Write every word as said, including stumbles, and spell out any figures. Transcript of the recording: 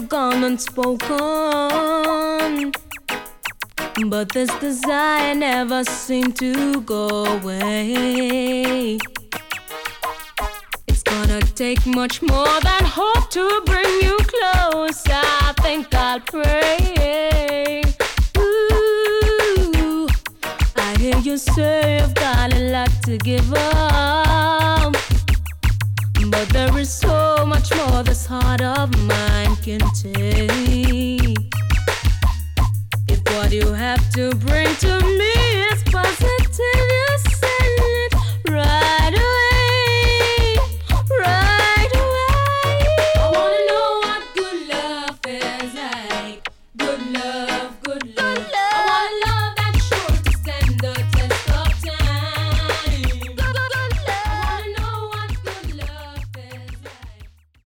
have gone unspoken, but this desire never seemed to go away. It's gonna take much more than hope to bring you close. I think I'll pray. Ooh, I hear you say you've got a lot to give up, but there is so much more this heart of mine can take. If what you have to bring to me